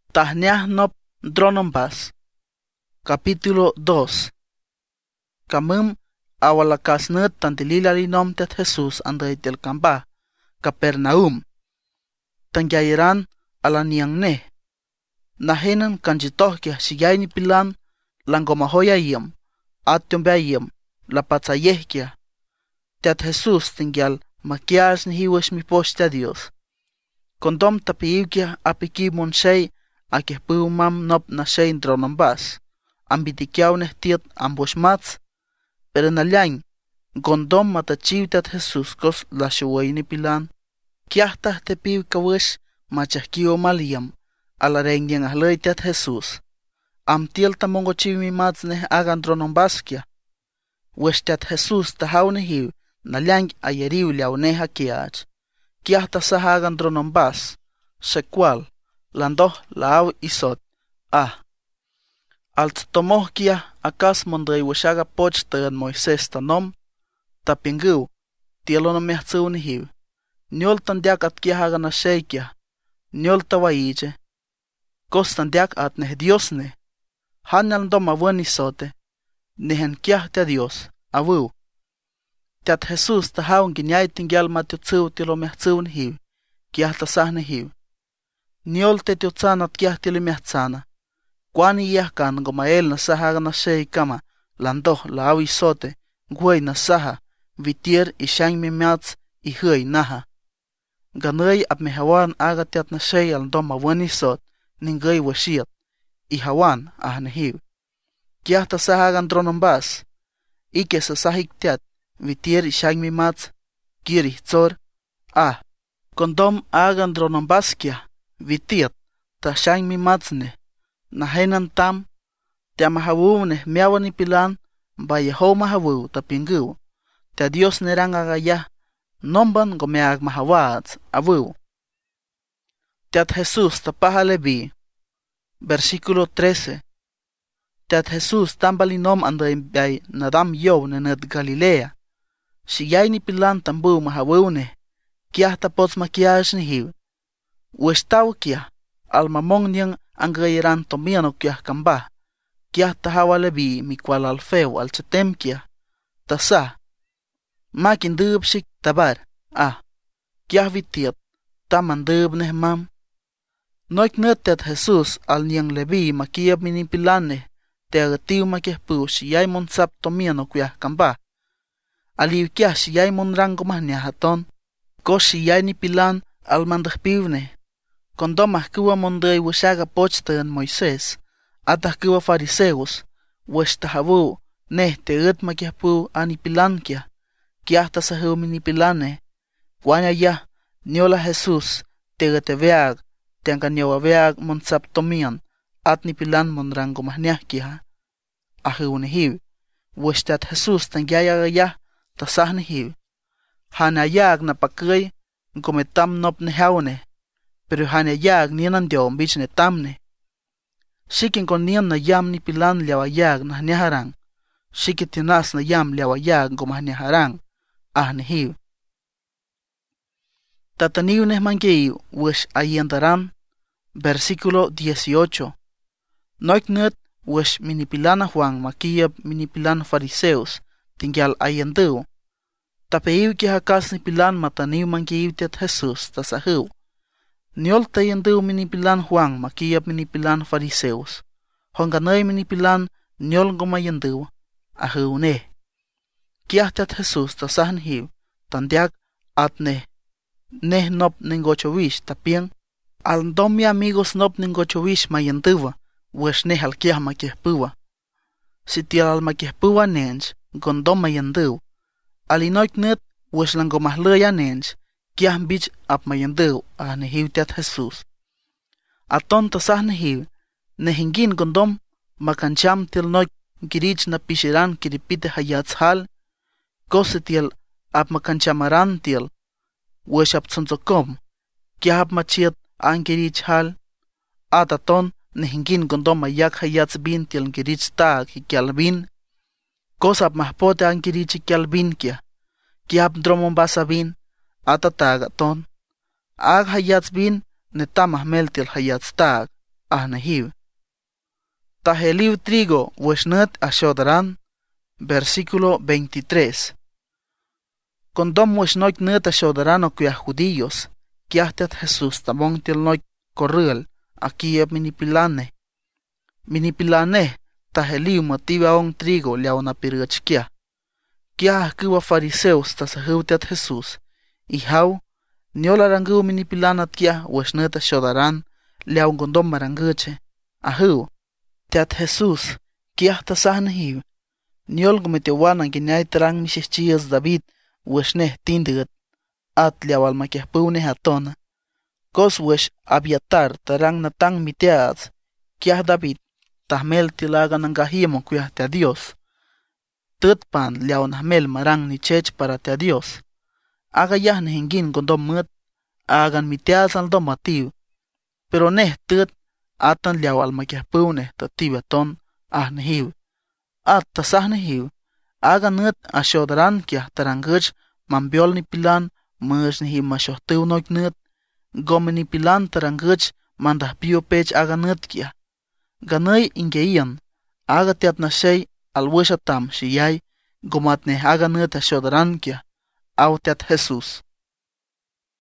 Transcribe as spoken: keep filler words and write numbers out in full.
Tahniah nop dronombas. Capítulo dos. Camum awalakasnet tantililalinom tet Jesús anday tel camba, Capernaum. Tangyayiran alaniang ne. Nahenan kanjitohkia shiyayni pilan langomahoyayim, atyombayim, lapatzayehkia. Tet Jesús tingyal makias ni hiwesh mi posta Dios. Kondom tapiiwkia apiki monshay akehpumam nop nashay dronombas. Ambitikiaw nehtiet ambushmats, pero nalyang, gondom matachiwtat Jesús kos la shuwayni pilan. Kiahtah tepiw kawish machahkiyo maliyam, alarengyan ahlaytat Jesús. Amtiel tamongochiwi mats neh agan dronombaskia. Weshtat Jesús tahaw nehiw, nalyang ayeriw liaw neha kiach. Kiahtah sahagan dronombas, sekwal, landoh laaw isot, ah. Als tomohkia akas mondrey washaga poch teren Moisés tanom, tapingiw, tielo no mehtsew nehiw. Nyol tandiak at kiahaga na sheikia, nyol tawaije. Kos tandiak at neh Dios ne. Hanal ndom awen isote, nehen kiah te Dios, awiw. Tat Jesús tahaw ginyay tingyal matutsew tielo mehtsew nehiw, kiah tasah nehiw. Nyol te tiotsan at kiah tielo mehtsana. Kwani yahkan gomael na saha na shei kama, landoh laaw isote, gwey na saha, vitier ishang mimats ihuy naha. Ganay ap mehawan agatiat na shei aldom mawan isot, ningay washiat, ihawan ah nehiw. Kiah ta sahagan dronombas, ike sa sahik tiat, vitier ishang mimats, kirih tzor, ah. Kondom agan dronombas kia, vitiat, ta shang mimats ne. Nahenan tam, te amahawu neh miawan ipilan, ba Yeho mahawu tapingiw, te Dios nerang agayah, nomban gomeag mahawats, awu. Teat Jesús tapaha Levi. Versículo trece. Teat Jesús tambalinom anday bay nadam yow nenet Galilea. Shiyay nipilan tambu mahawu neh, kiah tapots makiash nehiw. Westaw kiah, almamong niyang anggayiran tomiano kiah kambah, kiah tahawa Levi mikwal alfeo al chatem kiah, tasah. Makin dub shik tabar, ah, kiah vitiat, taman dub neh mam. Noik netet Jesús al niyang Levi makiyab minipilane, te agatiw makihpu shiyay monsap tomiano kiah kambah. Aliw kiah shiyay monrango mahnya haton, ko shiyay nipilan al mandahpiwne. Kondom ahkuwa monday washaga pochten Moisés, at ahkuwa fariseos, wesh tahawu, neh te ut makiahpu anipilankia, kiah tasahu minipilane, kwanya yah, nyola Jesús, te uteveag, te anganyowaveag monsap tomian, at nipilan monrango mahniahkia, ahu nehiw, wesh tat Jesús tangyayagayah, tasah nehiw, hanayag na pakay, gometam nop nehawne, pero hanayag nianan diom bich ne tamne. Shikin kon nian na yam ni pilan liawayag na haniharang. Shikit tinas na yam liawayag gomahaniharang. Ah nehiw. Tataniw neh mangeiw wish ayendaran. Versículo dieciocho. Noik net wish minipilana Juan makiyab minipilan fariseos. Tingyal ayendew. Tapeiw ki hakas ni pilan mataniw mangeiw tet Jesús tasahiw. Niol tayendew minipilan Juan makiyab minipilan fariseos. Honganay minipilan niol gomayendew, ahiw neh. Kiah tet Jesús tasah nehiw, tandiak at neh. Neh nop ningochowish tapiang. Al dom mi amigos nop ningochowish mayendewa, wesh neh al kiah makihpuwa. Si tial al makihpuwa nench, gondom mayendew. Alinoik net, wesh lang gomahlaya nench. Kiah bich ap mayendew ah nehiw tet Jesús. Aton tasah nehiw, nehingin gondom makancham til noik girich na pishiran kiripite hayats hal, kose til ap makanchamaran til, wesh ap tsonsokom, kiah ap machiet ang girich hal. At aton nehingin gondom mayak hayats bin til girich taag hikyal bin, kose ap mahpote ang girich hikyal bin kia, kiah ap dromon basa bin, atatag aton, ag hayats bin netamah meltil hayats tag, ahnehiv. Taheliv trigo weshnut ashodaran. Versículo veintitrés. Condom weshnoik nut ashodaran okuya judíos. Kiahtet Jesús tamon tilnoik corril. Aquí minipilane. Minipilane. Taheliv motiva on trigo liauna pirgachkia. Kiah kuwa fariseus tasahutet Jesús. Ihau. Niolarangu minipilanat kia weshnut ashodaran. Liaun condom maranguche. Ahu. Teat Jesús. Kiah tasahnehiv. Niol gumitewanan ginyay terang mishichiyas David weshneh tindigat at liawal makiahpune hatona. Kos wesh Abiatar terang natang miteads kiah David tahmel tilagan ang gahimon kuyah te Dios. Tutpan liaw nahmel marang ni chech para te Dios. Aga yah nehingin gondom mut agan miteads al domativ. Pero neh tut atan liawal makiahpune tatibaton ah nehiv. At tasahnehiv, aga nut ashodaran kiah taranguch mambiol ni pilan mush nehiv mashohtiu noik nut, gome ni pilan taranguch mandah pio pech aga nut kiah. Ganay ingeian, aga tiat nashay alwishatam shiyay, gomat neh aga nut ashodaran kiah, aw tiat Jesús.